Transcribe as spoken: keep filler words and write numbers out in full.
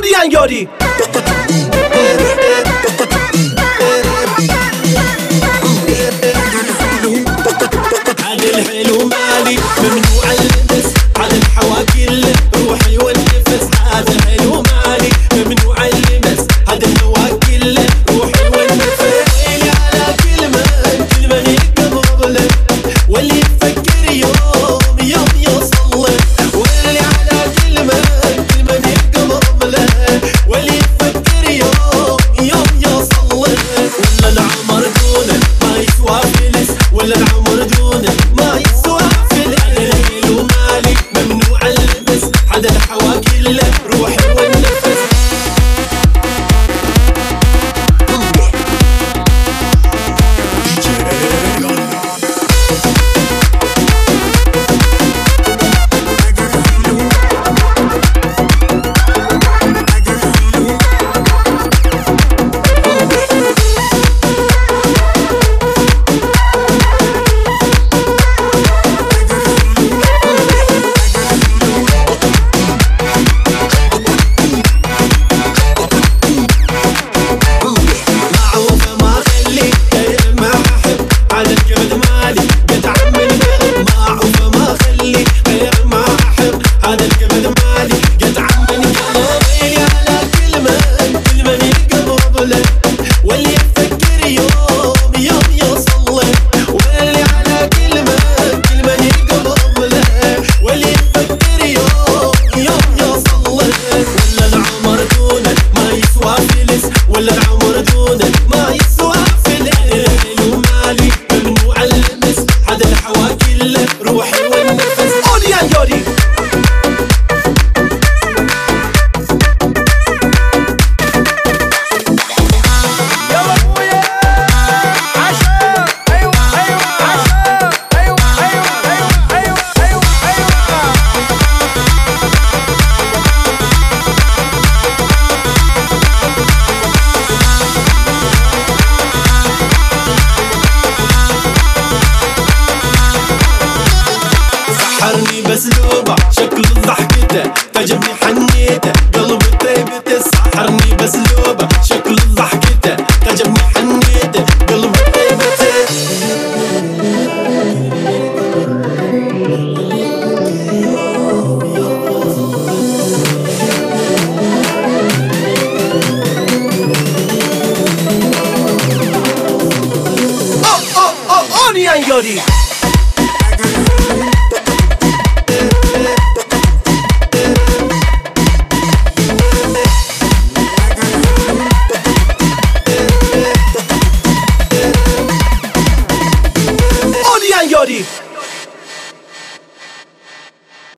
Odian Yodi. هذا الحلو مالي ممنوع اللبس، هذا الحواكي روحي والنفس. هذا الحلو مالي ممنوع اللبس، هذا الحواكي روحي والنفس. ويلي على كلمة كلمة يقرب لك واللي يفكر يوم يوم يوصل لك. ويلي على كلمة كلمة يقرب لك واللي يفكر يوم يوم يوصل لك. ولا العمر دونه ما يسوى فلس، ولا العمر دونه ما يسوى فلس. هذا الحلو مالي ممنوع اللبس، هذا الحواكي روحي والنفس. ولا العمر دونه ما يسوى فلس. الحلو مالي ممنوع اللبس، هذا الحواكي روحي والنفس. Odian Yodi. سحرني بسلوبه شكل ضحكته تعجبني حنيته قلبي طيبته. سحرني بسلوبه شكل ضحكته تعجبني حنيته قلبي طيبته. Oh oh oh Odian Yodi. Odian Yodi.